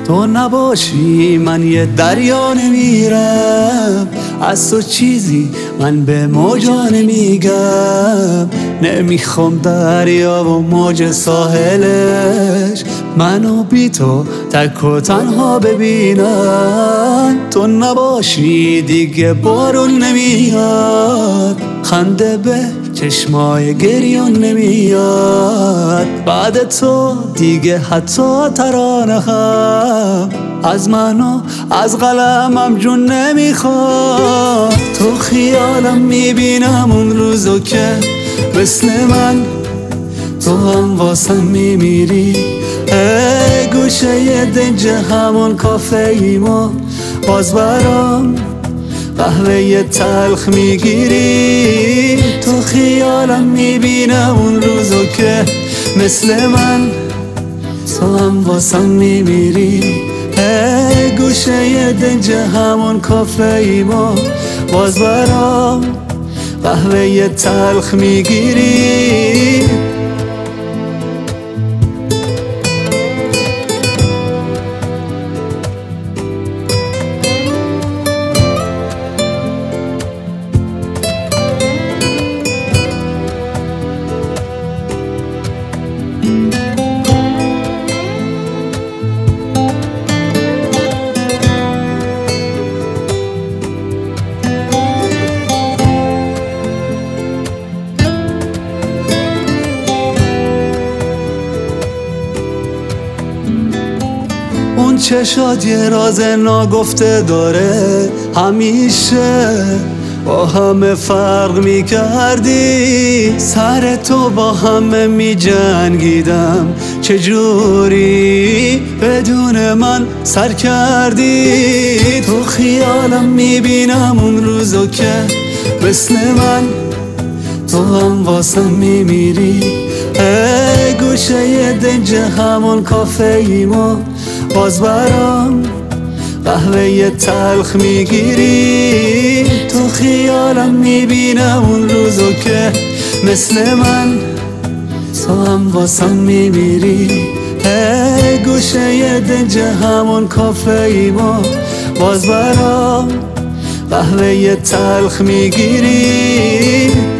تو نباشی من یه دریا نمیرم، از تو چیزی من به موجا نمیگم. نمیخوام دریا و موج ساحلش منو بی تو تک و تنها ببینن. تو نباشی دیگه بارون نمیاد، خنده به چشمای گریون نمیاد. بعد تو دیگه حتی ترانه هم از منو از قلمم جون نمیخواد. تو خیالم میبینم اون روزو که مثل من تو هم واسم میمیری. گوشه دنج همون کافه ایما باز برام قهوه تلخ میگیری. تو خیالم میبینم اون روزو که مثل من تو هم واسم میمیری. گوشه دنج همون کافه ایما باز برام قهوه تلخ میگیری. اون چشات یه راز ناگفته داره، همیشه با همه فرق میکردی. سر تو با همه میجنگیدم، چجوری بدون من سر کردی. تو خیالم میبینم اون روزو که مثل من تو هم واسم میمیری. گوشه دنج همون کافه ایما باز برام قهوه تلخ میگیری. تو خیالم میبینم اون روزو که مثل من تو هم واسم میمیری. گوشه دنج همون کافه ایما باز برام قهوه تلخ میگیری.